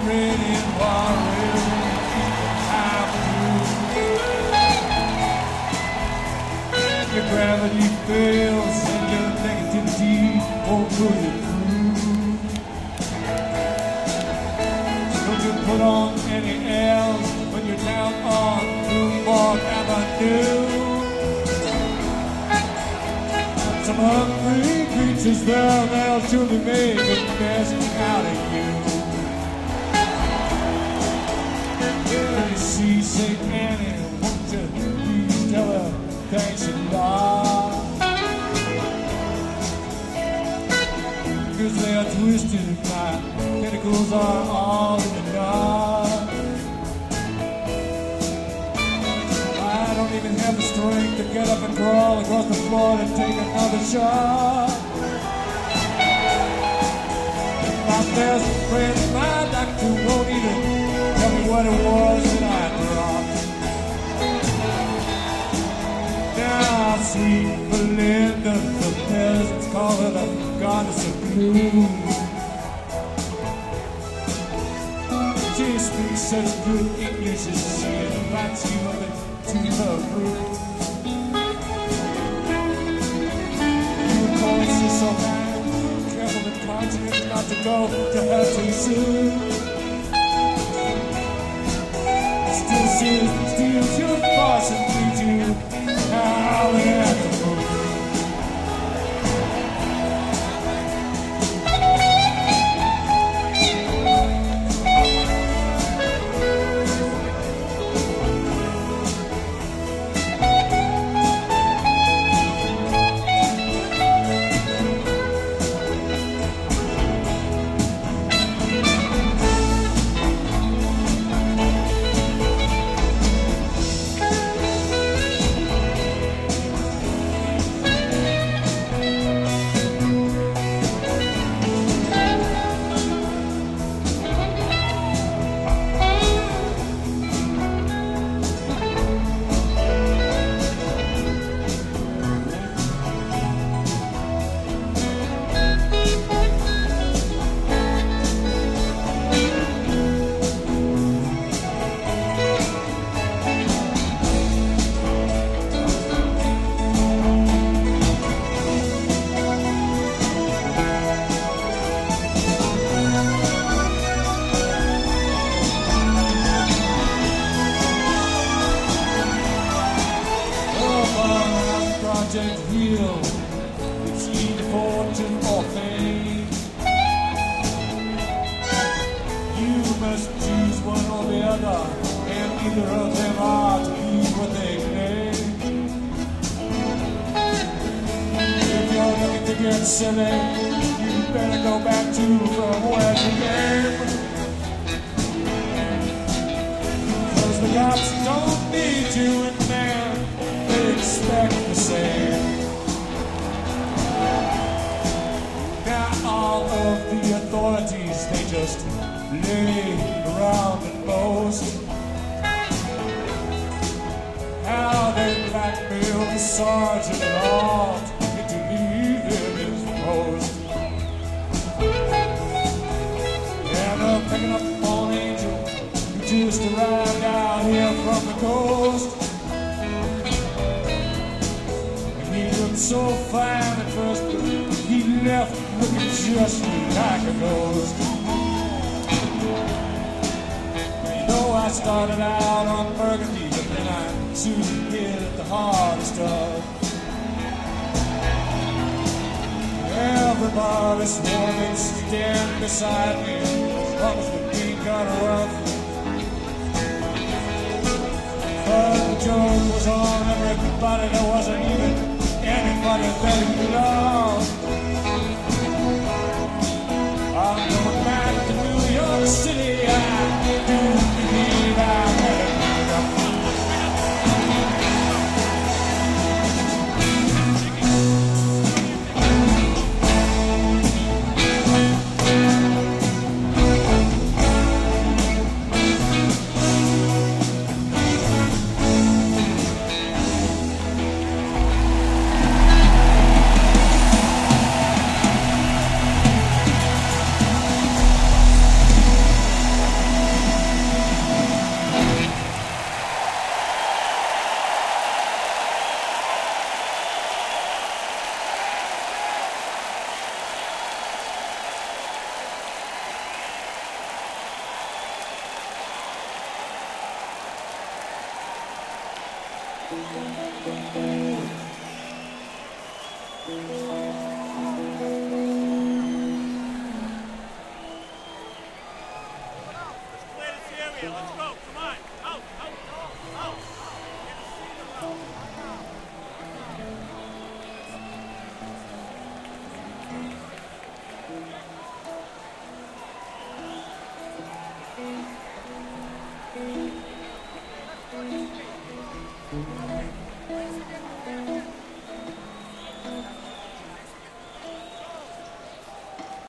raining water. And your gravity fails and your negativity won't pull you through. So don't you put on any airs when you're down on Bloomberg Avenue. Some hungry creatures there, they'll surely make a mess out of you. Yeah, you see, St. Annie, won't you please tell her thanks a lot? Because they are twisted, my tentacles are all in the dark. I don't even have the strength to get up and crawl across the floor and take another shot. My best friend, my doctor won't even tell me what it was that I dropped. Now, sweet Belinda, the peasants call her the goddess of blue. She speaks such good English as she invites you up to her room. You of course is so bad, careful and conscious not to go to her too soon. Still steals your thoughts and leads you out at the moon. Hill, it's either fortune or fame. You must choose one or the other, and neither of them are to be what they claim. If you're looking to get silly, you better go back to from where you came. Cause the cops don't need you, and man, they expect the same. All of the authorities, they just lay around and boast how they blackmail the sergeant at all into leaving his post. Yeah, they're picking up on Angel, who just arrived out here from the coast. And he looked so fine at first, but he left looking just like a ghost. You know, I started out on Burgundy, but then I soon hit the hard stuff. Everybody swore they'd stand beside me as long as the beat got rough. But the joke was on everybody, there wasn't even anybody that he loved. I'm going back to New York City. I do believe I'm headed up. Let's